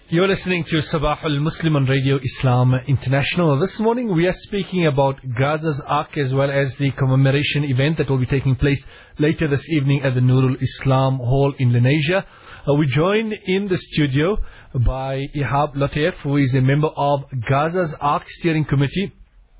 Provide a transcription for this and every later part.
You're listening to Sabah al-Muslim on Radio Islam International. This morning we are speaking about Gaza's Ark as well as the commemoration event that will be taking place later this evening at the Nurul Islam Hall in Lenasia. We joined in the studio by Ihab Lateef, who is a member of Gaza's Ark Steering Committee.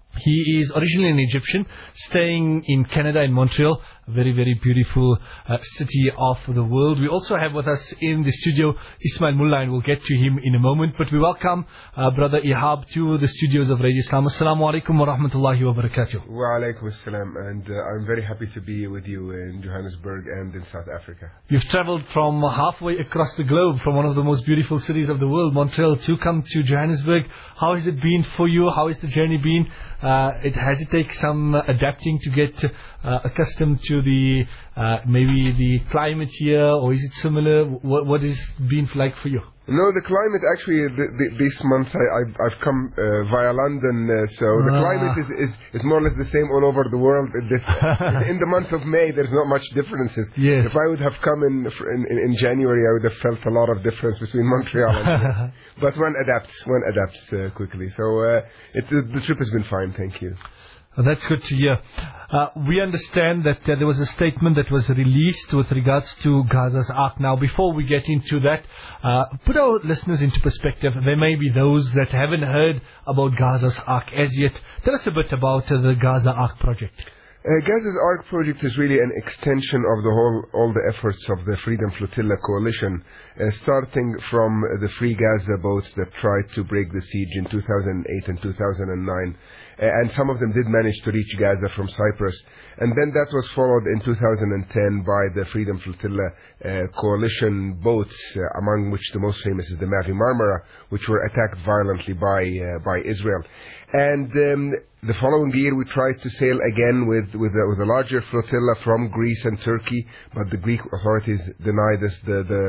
He is originally an Egyptian, staying in Canada, in Montreal, a very, very beautiful city of the world. We also have with us in the studio Ismail Mullah, and we'll get to him in a moment. But we welcome Brother Ihab to the studios of Radio Islam. Assalamu alaikum wa rahmatullahi wa barakatuh. Wa alaikum assalam, and I'm very happy to be with you in Johannesburg and in South Africa. You've traveled from halfway across the globe, from one of the most beautiful cities of the world, Montreal, to come to Johannesburg. How has it been for you? How has the journey been? Has it taken some adapting to get accustomed to the maybe the climate here, or is it similar? What has it been like for you? No, the climate actually this month I've come via London, so the climate is more or less the same all over the world. In the month of May, there's not much differences. Yes. If I would have come in January, I would have felt a lot of difference between Montreal and but one adapts quickly. So the trip has been fine, thank you. That's good to hear. We understand that there was a statement that was released with regards to Gaza's Ark. Now, before we get into that, put our listeners into perspective. There may be those that haven't heard about Gaza's Ark as yet. Tell us a bit about the Gaza Ark project. Gaza's Ark project is really an extension of all the efforts of the Freedom Flotilla Coalition, starting from the Free Gaza boats that tried to break the siege in 2008 and 2009. And some of them did manage to reach Gaza from Cyprus. And then that was followed in 2010 by the Freedom Flotilla Coalition boats, among which the most famous is the Mavi Marmara, which were attacked violently by Israel. And the following year we tried to sail again with a larger flotilla from Greece and Turkey, but the Greek authorities denied us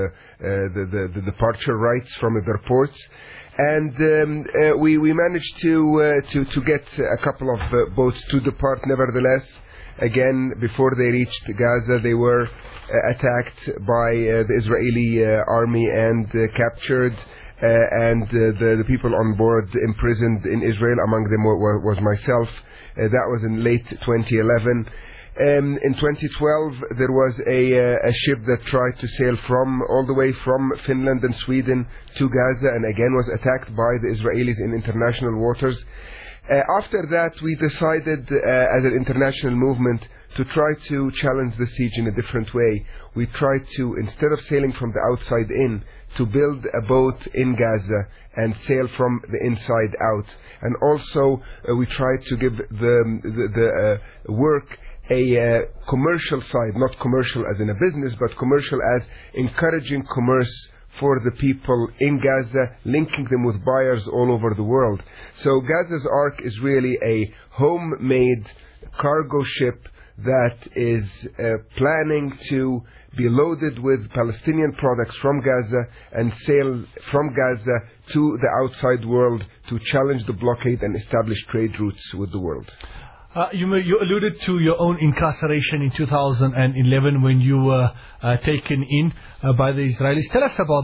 the departure rights from their ports. And we managed to get a couple of boats to depart. Nevertheless, again, before they reached Gaza, they were attacked by the Israeli army and captured, and the people on board imprisoned in Israel. Among them was myself. That was in late 2011. In 2012, there was a ship that tried to sail all the way from Finland and Sweden to Gaza, and again was attacked by the Israelis in international waters. After that, we decided as an international movement to try to challenge the siege in a different way. We tried to, instead of sailing from the outside in, to build a boat in Gaza and sail from the inside out. And also, we tried to give the work a commercial side, not commercial as in a business, but commercial as encouraging commerce for the people in Gaza, linking them with buyers all over the world. So Gaza's Ark is really a homemade cargo ship that is planning to be loaded with Palestinian products from Gaza and sail from Gaza to the outside world to challenge the blockade and establish trade routes with the world. You alluded to your own incarceration in 2011 when you were taken in by the Israelis. Tell us about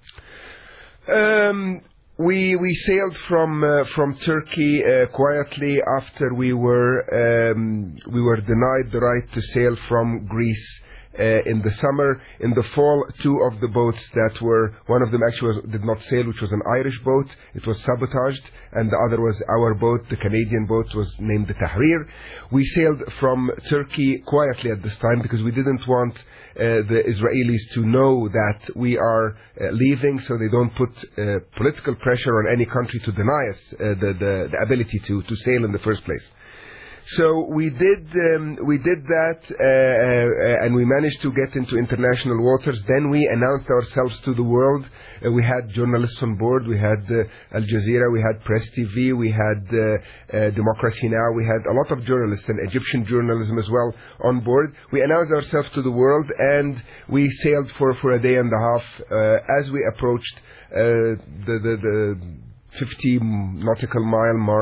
that. We sailed from Turkey quietly after we were denied the right to sail from Greece. In the summer, in the fall, two of the boats one of them actually did not sail, which was an Irish boat. It was sabotaged, and the other was our boat. The Canadian boat was named the Tahrir. We sailed from Turkey quietly at this time because we didn't want the Israelis to know that we are leaving, so they don't put political pressure on any country to deny us the ability to sail in the first place. So we did that, and we managed to get into international waters. Then we announced ourselves to the world. We had journalists on board. We had Al Jazeera, we had Press TV, we had Democracy Now, we had a lot of journalists and Egyptian journalism as well on board. We announced ourselves to the world, and we sailed for a day and a half. As we approached the 50 nautical mile mark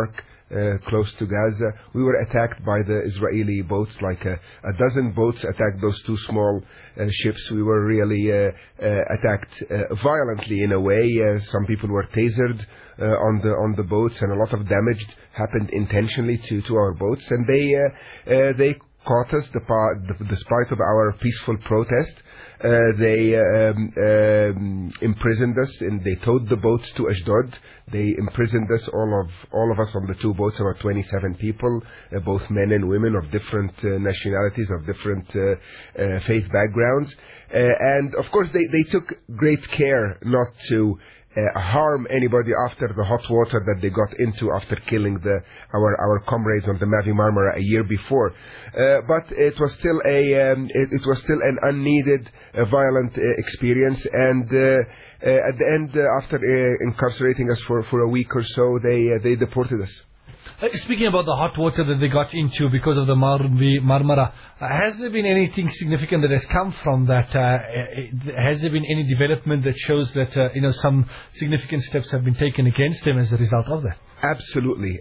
close to Gaza. We were attacked by the Israeli boats, like a dozen boats attacked those two small ships. We were really attacked violently in a way. Some people were tasered on the boats, and a lot of damage happened intentionally to our boats. And they caught us despite of our peaceful protest. They imprisoned us, and they towed the boats to Ashdod. They imprisoned us, all of us on the two boats, about 27 people, both men and women of different nationalities, of different faith backgrounds. And of course they took great care not to harm anybody after the hot water that they got into after killing our comrades on the Mavi Marmara a year before. But it was still an unneeded violent experience, and at the end, after incarcerating us for a week or so, they deported us. Speaking about the hot water that they got into because of the Mavi Marmara, has there been anything significant that has come from that? Has there been any development that shows that some significant steps have been taken against them as a result of that? Absolutely.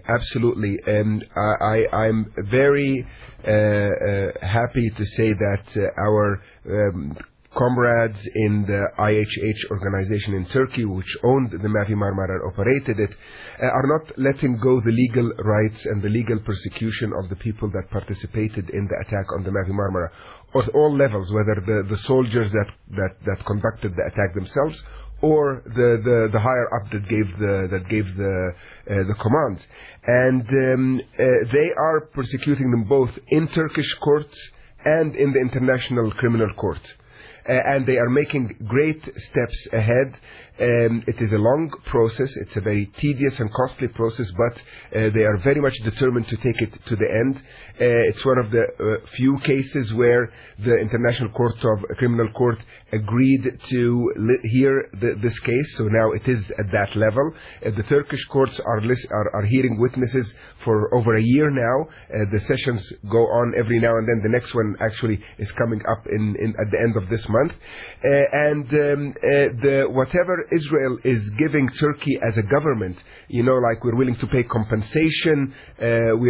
I'm very happy to say that our comrades in the IHH organization in Turkey, which owned the Mavi Marmara and operated it, are not letting go the legal rights and the legal persecution of the people that participated in the attack on the Mavi Marmara at all levels, whether the soldiers that conducted the attack themselves or the higher up that gave the commands. And they are persecuting them both in Turkish courts and in the International Criminal Court. And they are making great steps ahead. It is a long process. It's a very tedious and costly process, but they are very much determined to take it to the end. It's one of the few cases where the International Criminal Court agreed to hear this case. So now it is at that level. The Turkish courts are hearing witnesses for over a year now. The sessions go on every now and then. The next one actually is coming up at the end of this month. Whatever Israel is giving Turkey as a government, like we're willing to pay compensation, we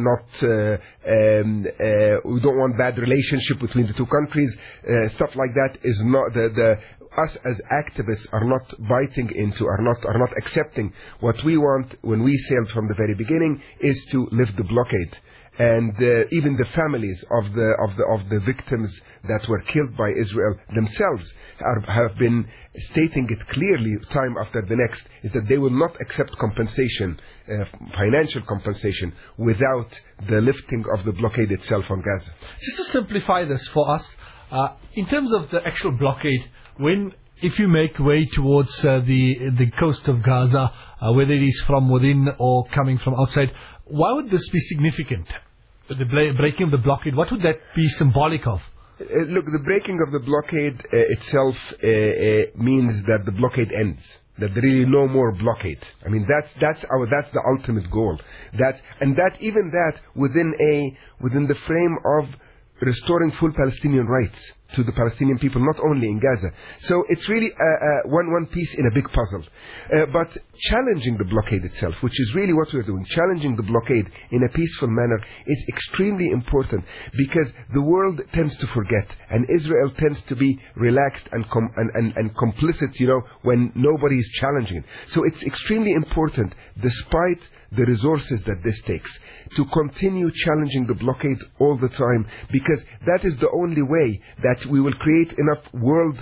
don't want bad relationship between the two countries, stuff like that is not us as activists are not biting into, are not accepting. What we want when we sailed from the very beginning is to lift the blockade. And even the families of the victims that were killed by Israel themselves have been stating it clearly time after the next, is that they will not accept compensation, financial compensation, without the lifting of the blockade itself on Gaza. Just to simplify this for us, in terms of the actual blockade, if you make way towards the coast of Gaza, whether it is from within or coming from outside, why would this be significant? The breaking of the blockade, what would that be symbolic of? Look, the breaking of the blockade itself means that the blockade ends. That there really no more blockade. I mean, that's the ultimate goal. Even within the frame of restoring full Palestinian rights to the Palestinian people, not only in Gaza. So it's really one piece in a big puzzle. But challenging the blockade itself, which is really what we're doing, challenging the blockade in a peaceful manner, is extremely important, because the world tends to forget, and Israel tends to be relaxed and complicit, when nobody is challenging it. So it's extremely important, despite the resources that this takes, to continue challenging the blockade all the time, because that is the only way that we will create enough world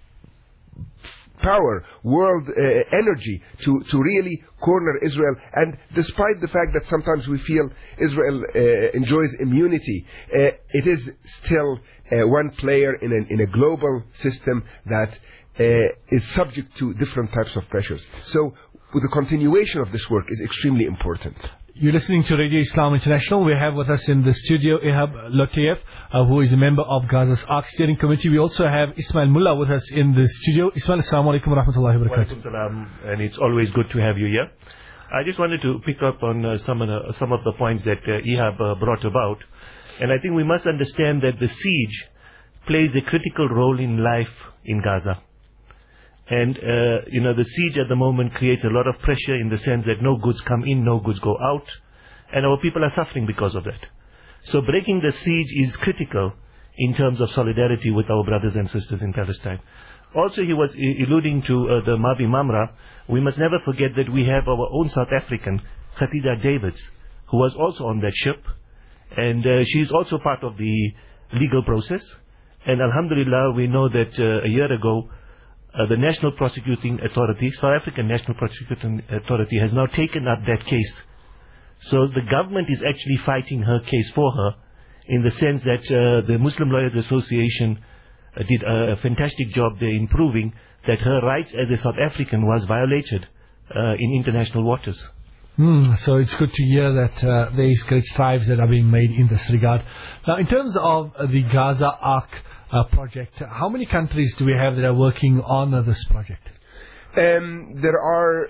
power, world energy to really corner Israel. And despite the fact that sometimes we feel Israel enjoys immunity, it is still one player in a global system that is subject to different types of pressures. So the continuation of this work is extremely important. You're listening to Radio Islam International. We have with us in the studio Ihab Lotiev, who is a member of Gaza's ARC Steering Committee. We also have Ismail Mullah with us in the studio. Ismail, assalamu alaikum wa rahmatullahi wa barakatuh. Wa alaikum salam, and it's always good to have you here. I just wanted to pick up on some of the points that Ihab brought about. And I think we must understand that the siege plays a critical role in life in Gaza. And, the siege at the moment creates a lot of pressure in the sense that no goods come in, no goods go out. and our people are suffering because of that. So breaking the siege is critical in terms of solidarity with our brothers and sisters in Palestine. Also, he was alluding to the Mavi Marmara. We must never forget that we have our own South African, Khatida Davids, who was also on that ship, and she is also part of the legal process. And Alhamdulillah, we know that a year ago, the National Prosecuting Authority, South African National Prosecuting Authority, has now taken up that case. So the government is actually fighting her case for her, in the sense that the Muslim Lawyers Association did a fantastic job there in proving that her rights as a South African was violated in international waters. So it's good to hear that there is great strides that are being made in this regard. Now, in terms of the Gaza Ark project, how many countries do we have that are working on this project? There are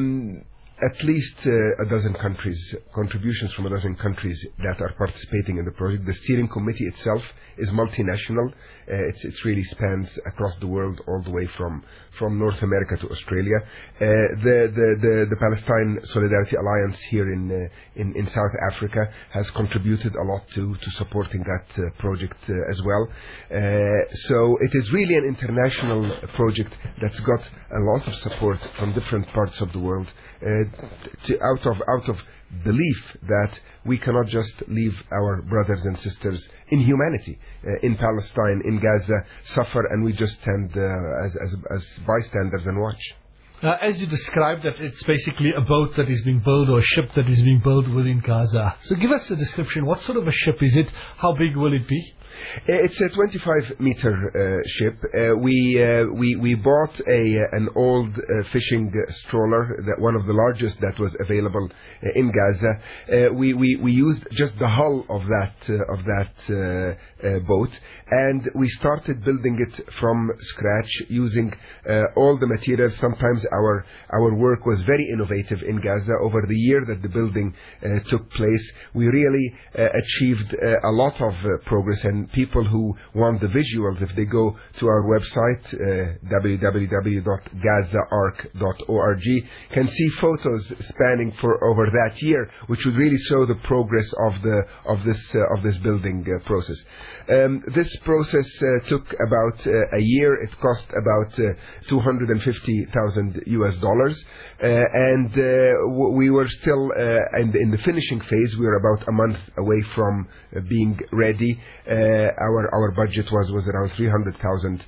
at least a dozen countries, contributions from a dozen countries that are participating in the project. The steering committee itself is multinational. It really spans across the world, all the way from North America to Australia. The Palestine Solidarity Alliance here in South Africa has contributed a lot to supporting that project as well. So it is really an international project that's got a lot of support from different parts of the world, out of belief that we cannot just leave our brothers and sisters in humanity in Palestine, in Gaza, suffer, and we just stand as bystanders and watch. As you described, that it's basically a boat that is being built, or a ship that is being built within Gaza. So give us a description. What sort of a ship is it? How big will it be? It's a 25-meter ship. We bought an old fishing stroller, one of the largest that was available in Gaza. We used just the hull of that boat, and we started building it from scratch using all the materials. Sometimes our work was very innovative in Gaza. Over the year that the building took place, we really achieved a lot of progress, and people who want the visuals, if they go to our website, www.gazaark.org, can see photos spanning for over that year, which would really show the progress of this building process. This process took about a year. It cost about $250,000 US, and we were still in the finishing phase. We were about a month away from being ready. Our budget was around $300,000,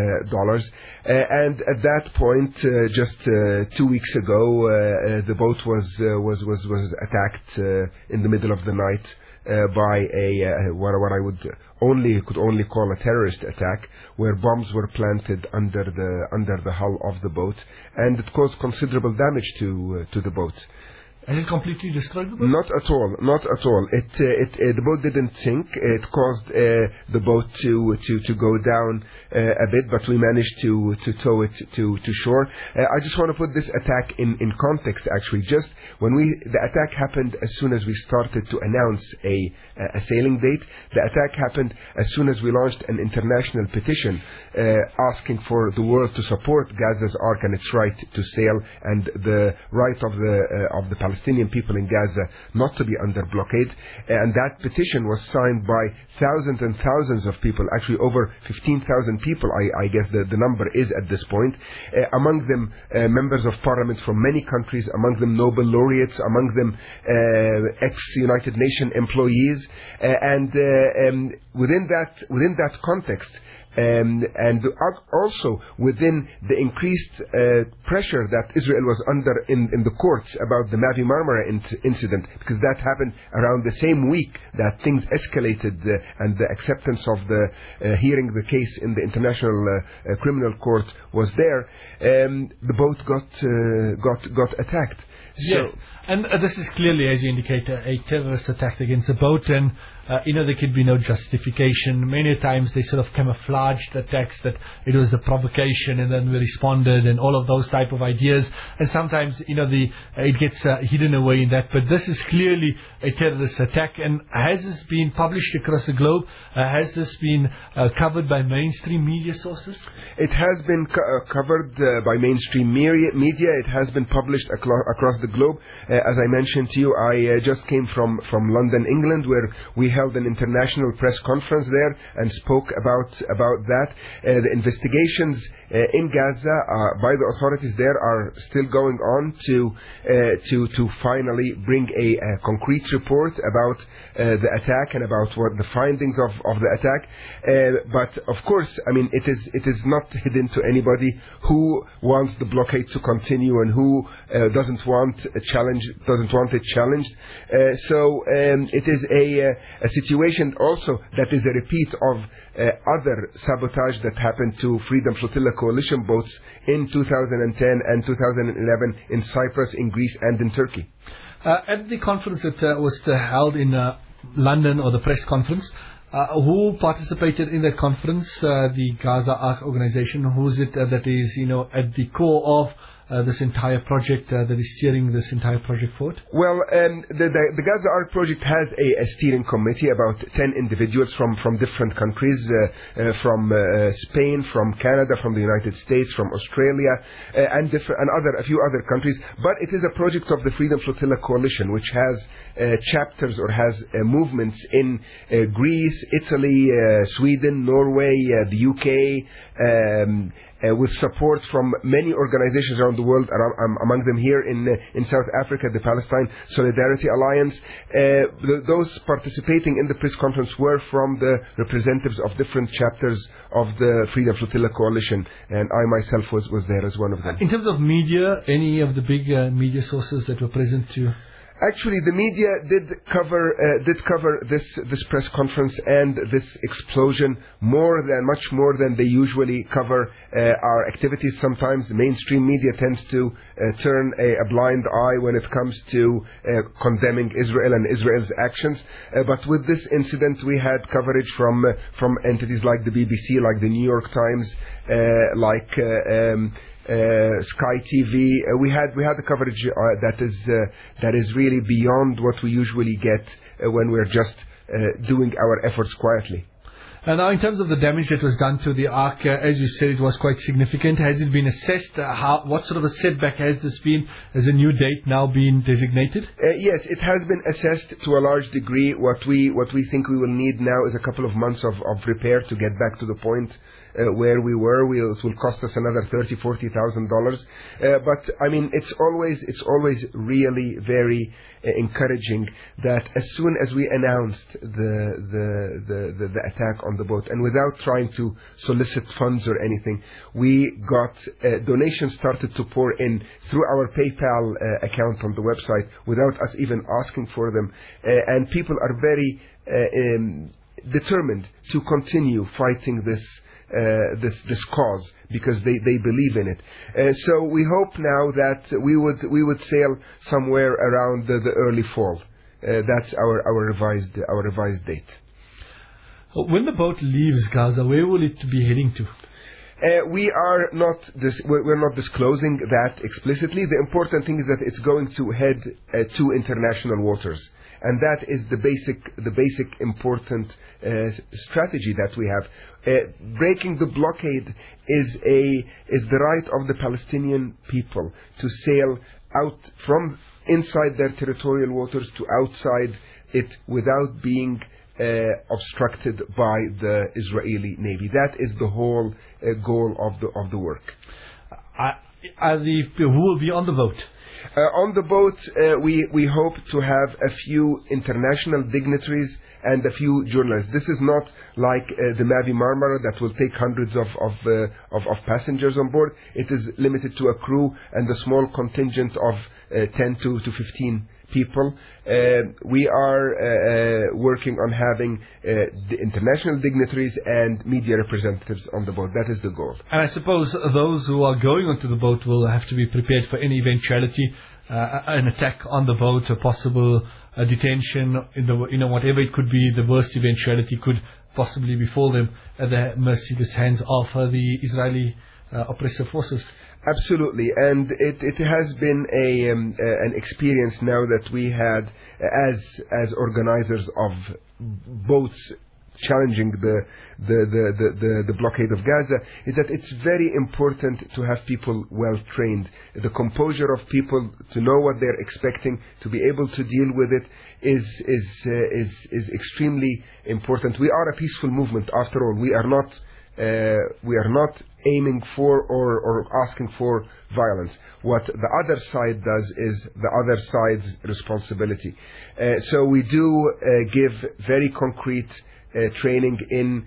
and at that point, just 2 weeks ago, the boat was attacked in the middle of the night by what I could only call a terrorist attack, where bombs were planted under the hull of the boat, and it caused considerable damage to the boat. Is it completely destroyed? Not at all. Not at all. The boat didn't sink. It caused the boat to go down a bit, but we managed to tow it to shore. I just want to put this attack in context. Actually, just when the attack happened as soon as we started to announce a sailing date. The attack happened as soon as we launched an international petition asking for the world to support Gaza's Ark and its right to sail, and the right of the Palestinian people in Gaza not to be under blockade. And that petition was signed by thousands and thousands of people, actually over 15,000 people, I guess the number is at this point. Among them, members of parliament from many countries, among them Nobel laureates, among them ex-United Nations employees, and within that context, and also within the increased pressure that Israel was under in the courts about the Mavi Marmara incident, because that happened around the same week that things escalated, and the acceptance of the hearing the case in the International Criminal Court was there. The boat got attacked. Yes, and this is clearly, as you indicate, a terrorist attack against a boat, and there could be no justification. Many times they sort of camouflaged the text that it was a provocation, and then we responded, and all of those type of ideas. And sometimes, it gets hidden away in that. But this is clearly a terrorist attack. And has this been published across the globe? Has this been covered by mainstream media sources? It has been covered by mainstream media. It has been published across the globe. As I mentioned to you, I just came from London, England, where we held an international press conference there and spoke about that. The investigations in Gaza by the authorities there are still going on to finally bring a concrete report about the attack and about what the findings of the attack. But of course, it is not hidden to anybody who wants the blockade to continue and who doesn't want it challenged. So it is a situation also that is a repeat of other sabotage that happened to Freedom Flotilla Coalition boats in 2010 and 2011 in Cyprus, in Greece, and in Turkey. At the conference that was held in London, or the press conference, who participated in that conference? The Gaza Ark organization. Who is it that is, at the core of this entire project, that is steering this entire project forward? Well, the Gaza Ark project has a steering committee, about 10 individuals from different countries, from Spain, from Canada, from the United States, from Australia, and a few other countries. But it is a project of the Freedom Flotilla Coalition, which has chapters or has movements in Greece, Italy, Sweden, Norway, the UK, with support from many organizations around the world, among them here in South Africa, the Palestine Solidarity Alliance. Those participating in the press conference were from the representatives of different chapters of the Freedom Flotilla Coalition, and I myself was there as one of them. In terms of media, any of the big media sources that were present too? Actually, the media did cover this press conference and this explosion much more than they usually cover our activities. Sometimes the mainstream media tends to turn a blind eye when it comes to condemning Israel and Israel's actions. But with this incident, we had coverage from entities like the BBC, like the New York Times, Sky TV. We had the coverage that is really beyond what we usually get when we're just doing our efforts quietly. And now, in terms of the damage that was done to the Ark, as you said, it was quite significant. Has it been assessed? What sort of a setback has this been? Has a new date now been designated? Yes, it has been assessed to a large degree. What we think we will need now is a couple of months of repair to get back to the point where we were. It will cost us another $30,000-$40,000. But it's always really very encouraging that as soon as we announced the attack on the boat, and without trying to solicit funds or anything, we got donations started to pour in through our PayPal account on the website without us even asking for them, and people are very determined to continue fighting this cause because they believe in it. So we hope now that we would sail somewhere around the early fall. That's our revised date. When the boat leaves Gaza, where will it be heading to? We're not disclosing that explicitly. The important thing is that it's going to head to international waters, and that is the basic important strategy that we have. Breaking the blockade is the right of the Palestinian people to sail out from inside their territorial waters to outside it without being obstructed by the Israeli Navy. That is the whole goal of the work. Who will be on the boat? On the boat, we hope to have a few international dignitaries and a few journalists. This is not like the Mavi Marmara that will take hundreds of passengers on board. It is limited to a crew and a small contingent of 10 to 15 people. We are working on having the international dignitaries and media representatives on the boat. That is the goal. And I suppose those who are going onto the boat will have to be prepared for any eventuality. an attack on the boat, a possible detention, whatever it could be, the worst eventuality could possibly befall them at the merciless hands of the Israeli oppressive forces. Absolutely, and it has been an experience now that we had as organizers of boats challenging the blockade of Gaza, is that it's very important to have people well trained. The composure of people, to know what they're expecting, to be able to deal with it is extremely important. We are a peaceful movement after all. We are not aiming for or asking for violence. What the other side does is the other side's responsibility. So we do give very concrete training in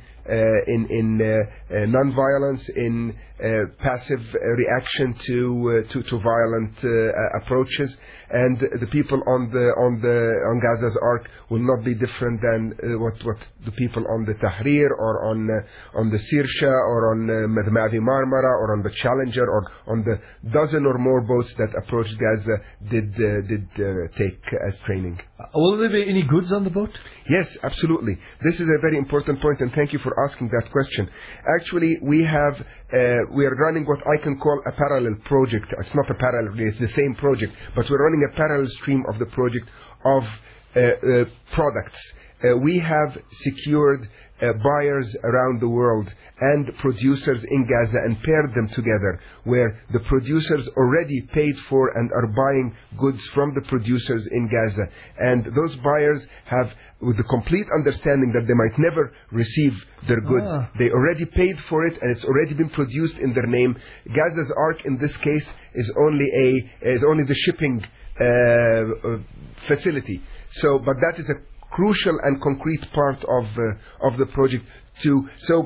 non-violence, in passive reaction to violent approaches, and the people on Gaza's Ark will not be different than what the people on the Tahrir or on the Sirsha or on the Mavi Marmara or on the Challenger or on the dozen or more boats that approached Gaza did take as training. Will there be any goods on the boat? Yes, absolutely. This is a very important point, and thank you for asking that question. Actually, we are running what I can call a parallel project. It's not a parallel, it's the same project, but we're running a parallel stream of the project of products. We have secured buyers around the world and producers in Gaza and paired them together, where the producers already paid for and are buying goods from the producers in Gaza. And those buyers have, with the complete understanding that they might never receive their goods, they already paid for it and it's already been produced in their name. Gaza's Ark in this case is only the shipping facility. So, but that is a crucial and concrete part of the project too. So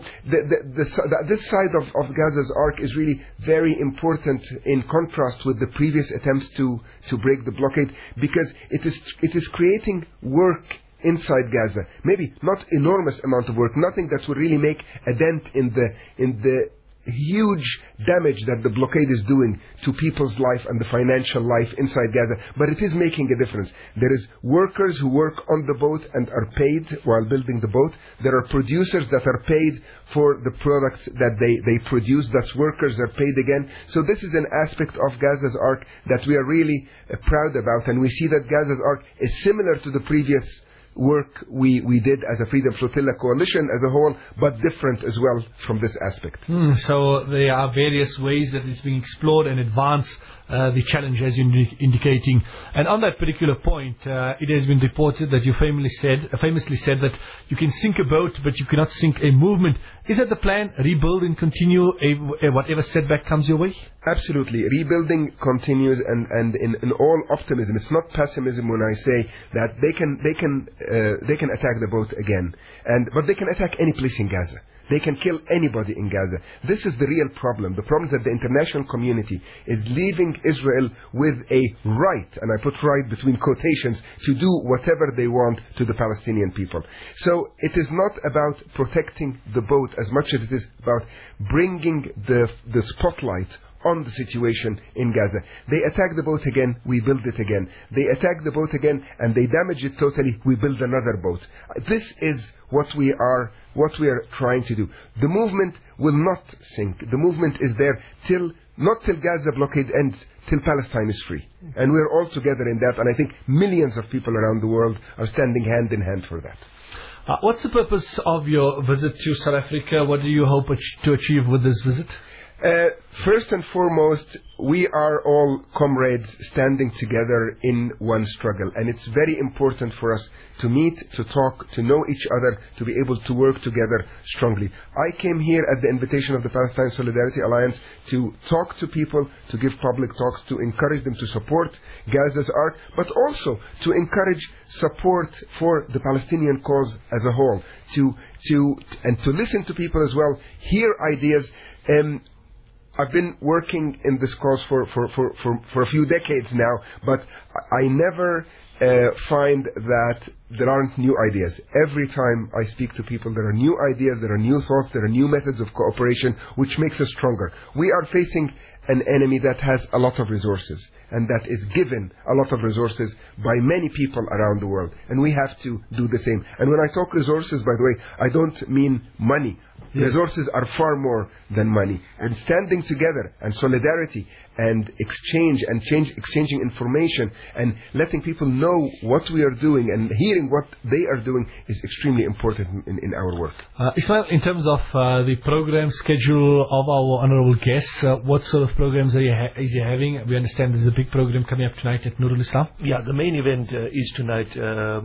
this side of Gaza's Ark is really very important in contrast with the previous attempts to break the blockade, because it is creating work inside Gaza. Maybe not enormous amount of work, nothing that will really make a dent in the huge damage that the blockade is doing to people's life and the financial life inside Gaza, but it is making a difference. There is workers who work on the boat and are paid while building the boat. There are producers that are paid for the products that they produce. Thus workers are paid again. So this is an aspect of Gaza's Ark that we are really proud about, and we see that Gaza's Ark is similar to the previous work we did as a Freedom Flotilla coalition as a whole, but different as well from this aspect. So there are various ways that it's being explored and advance the challenge, as you're indicating. And on that particular point, it has been reported that you famously said that you can sink a boat, but you cannot sink a movement. Is that the plan? Rebuild and continue whatever setback comes your way? Absolutely. Rebuilding continues, and in all optimism. It's not pessimism when I say that they can attack the boat again, but they can attack any place in Gaza. They can kill anybody in Gaza. This is the real problem. The problem is that the international community is leaving Israel with a right, and I put right between quotations, to do whatever they want to the Palestinian people. So it is not about protecting the boat as much as it is about bringing the spotlight on the situation in Gaza. They attack the boat again, we build it again. They attack the boat again and they damage it totally, we build another boat. This is what we are trying to do. The movement will not sink. The movement is there not till Gaza blockade ends, till Palestine is free. And we're all together in that, and I think millions of people around the world are standing hand in hand for that. What's the purpose of your visit to South Africa? What do you hope to achieve with this visit? First and foremost, we are all comrades standing together in one struggle, and it's very important for us to meet, to talk, to know each other, to be able to work together strongly. I came here at the invitation of the Palestine Solidarity Alliance to talk to people, to give public talks, to encourage them to support Gaza's Ark, but also to encourage support for the Palestinian cause as a whole, and to listen to people as well, hear ideas. I've been working in this cause for a few decades now, but I never find that there aren't new ideas. Every time I speak to people, there are new ideas, there are new thoughts, there are new methods of cooperation, which makes us stronger. We are facing an enemy that has a lot of resources and that is given a lot of resources by many people around the world. And we have to do the same. And when I talk resources, by the way, I don't mean money. Resources are far more than money. And standing together and solidarity and exchanging information and letting people know what we are doing and hearing what they are doing is extremely important in our work. Ismail, in terms of the program schedule of our honorable guests, what sort of programs is he having? We understand there's a big program coming up tonight at Nurul Islam. Yeah, the main event is tonight.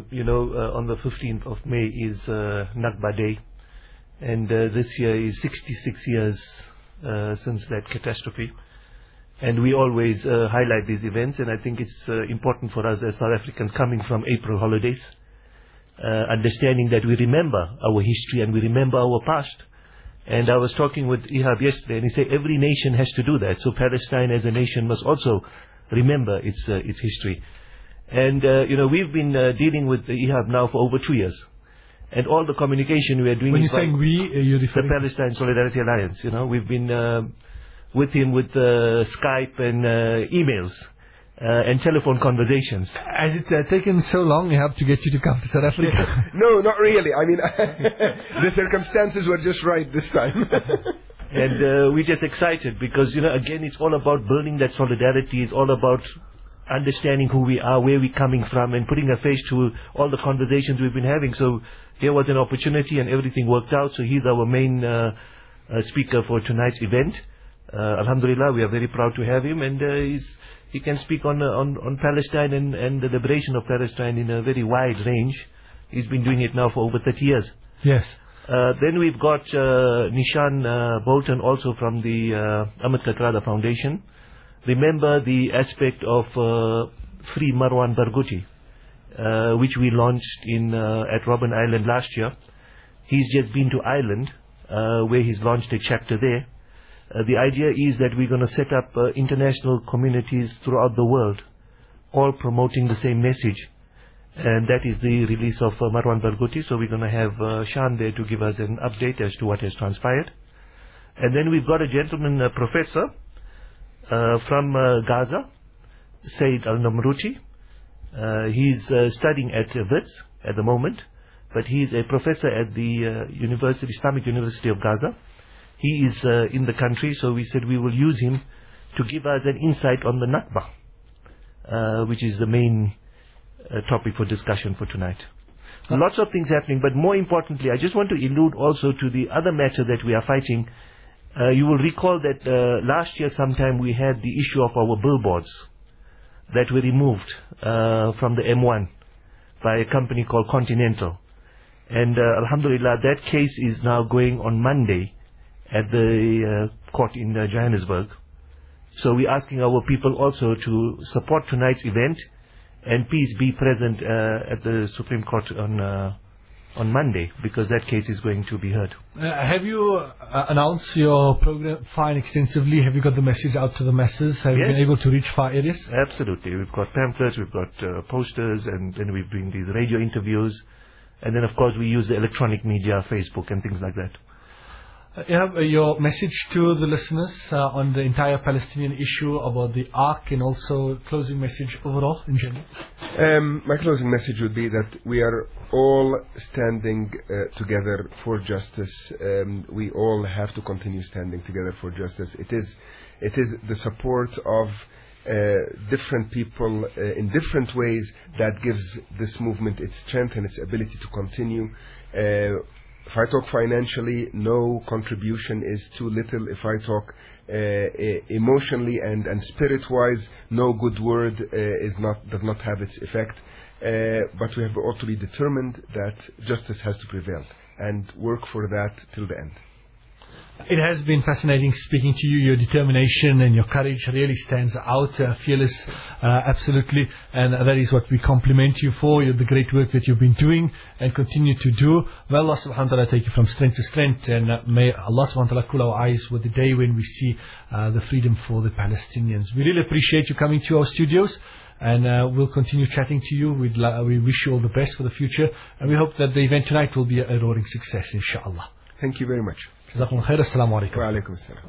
On the 15th of May is Nakba Day. And this year is 66 years since that catastrophe. And we always highlight these events, and I think it's important for us as South Africans coming from April holidays, understanding that we remember our history and we remember our past. And I was talking with Ihab yesterday, and he said every nation has to do that. So Palestine as a nation must also remember its history. And, we've been dealing with Ihab now for over 2 years. And all the communication we are doing... When you're saying we, you're referring... The Palestine Solidarity Alliance, we've been with him with Skype and emails and telephone conversations. Has it taken so long, Ihab, to get you to come to South Africa? No, not really. I mean, the circumstances were just right this time. And we're just excited because, again, it's all about building that solidarity. It's all about understanding who we are, where we're coming from, and putting a face to all the conversations we've been having. So here was an opportunity and everything worked out. So he's our main speaker for tonight's event. Alhamdulillah, we are very proud to have him, and he can speak on Palestine and the liberation of Palestine in a very wide range. He's been doing it now for over 30 years. Yes. Then we've got Nishan Bolton also from the Ahmed Kathrada Foundation. Remember the aspect of Free Marwan Barghouti, which we launched at Robben Island last year. He's just been to Ireland, where he's launched a chapter there. The idea is that we're going to set up international communities throughout the world, all promoting the same message. And that is the release of Marwan Barghouti. So we're going to have Shan there to give us an update as to what has transpired. And then we've got a gentleman, professor, from Gaza, Said Al-Namruti. He's studying at WITS at the moment, but he's a professor at the Islamic University of Gaza. He is in the country, so we said we will use him to give us an insight on the Nakba, which is the main topic for discussion for tonight. Lots of things happening, but more importantly, I just want to allude also to the other matter that we are fighting. You will recall that last year sometime we had the issue of our billboards that were removed from the M1 by a company called Continental. And Alhamdulillah, that case is now going on Monday at the court in Johannesburg. So we're asking our people also to support tonight's event and please be present at the Supreme Court on Monday, because that case is going to be heard. Have you announced your program fine extensively? Have you got the message out to the masses? Have you been able to reach far areas? Absolutely. We've got pamphlets, we've got posters, and then we're doing these radio interviews. And then, of course, we use the electronic media, Facebook, and things like that. Your message to the listeners on the entire Palestinian issue about the Ark, and also closing message overall in general? My closing message would be that we are all standing together for justice. We all have to continue standing together for justice. It is the support of different people in different ways that gives this movement its strength and its ability to continue. If I talk financially, no contribution is too little. If I talk emotionally and spirit-wise, no good word does not have its effect. But we have all to be determined that justice has to prevail and work for that till the end. It has been fascinating speaking to you. Your determination and your courage really stands out, fearless, absolutely. And that is what we compliment you for, the great work that you've been doing and continue to do. May Allah subhanahu wa ta'ala take you from strength to strength, and may Allah subhanahu wa ta'ala cool our eyes with the day when we see the freedom for the Palestinians. We really appreciate you coming to our studios, and we'll continue chatting to you. We wish you all the best for the future, and we hope that the event tonight will be a roaring success, inshallah. Thank you very much. جزاكم الله خير. السلام عليكم. وعليكم السلام.